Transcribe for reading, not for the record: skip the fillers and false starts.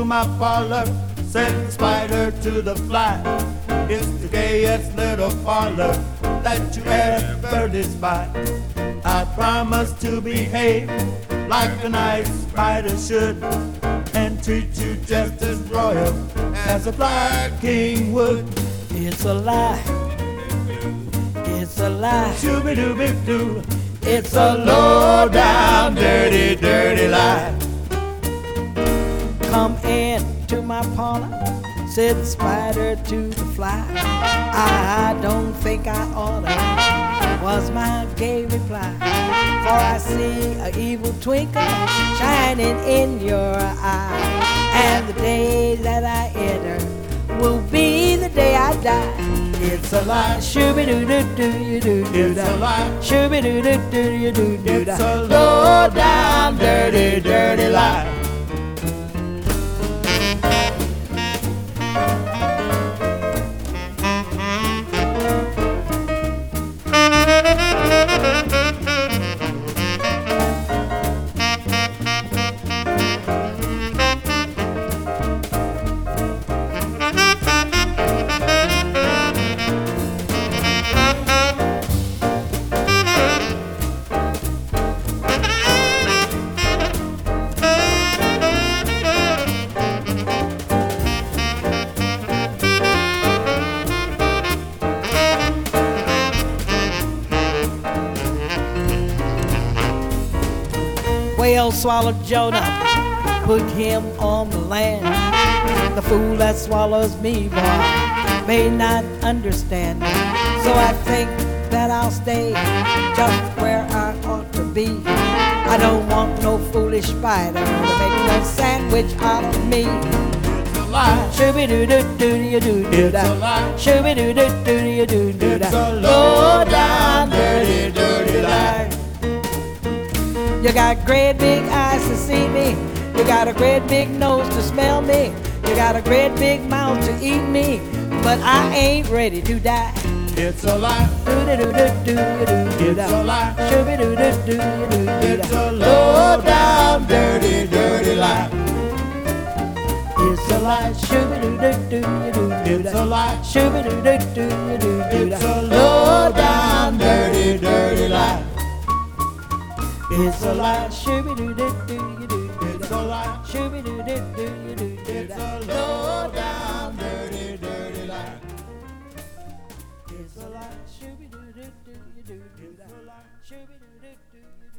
my parlor, said the spider to the fly. It's the gayest little parlor that you ever did spy. I promise to behave like a nice spider should, and treat you just as royal as a fly king would. It's a lie. It's a lie. Shooby-dooby-doo. It's a low down, dirty, dirty lie. Come in to my parlor, said the spider to the fly. I don't think I oughta, was my gay reply. For I see a evil twinkle shining in your eye, and the day that I enter will be the day I die. It's a lie. Shooby-doo-doo-doo-you-doo-doo-da. It's a lie. Shooby-doo-doo-doo-you-doo-doo-da. It's a low down, dirty, dirty lie. Whale swallowed Jonah, put him on the land. The fool that swallows me, boy, may not understand. So I think that I'll stay just where I ought to be. I don't want no foolish spider to make no sandwich out of me. It's a lie. Shooby-doo-doo-doo-you-doo-doo-da. It's a lie. Shooby-doo-doo-doo-you-doo-doo-da. It's a low down, dirty, dirty lie. You got great big eyes to see me. You got a great big nose to smell me. You got a great big mouth to eat me. But I ain't ready to die. It's a lie. It's a lie. Shooby-doo-doo-doo-you-doo-doo-da. It's a low down, dirty, dirty lie. It's a lie. Shooby-doo-doo-doo-you-doo-doo-da. It's a lie. Shooby-doo-doo-doo-you-doo-doo-da. It's a low down, dirty, dirty lie. It's a lie. Shooby-doo-doo-doo-you-doo-doo-da. It's a lie. Shooby-doo-doo-doo-you-doo-doo-da. It's a low down, dirty, dirty lie. It's a lie. Shooby-doo-doo-doo-you-doo-doo-da. Shooby-doo-doo-doo-you-doo-doo-da.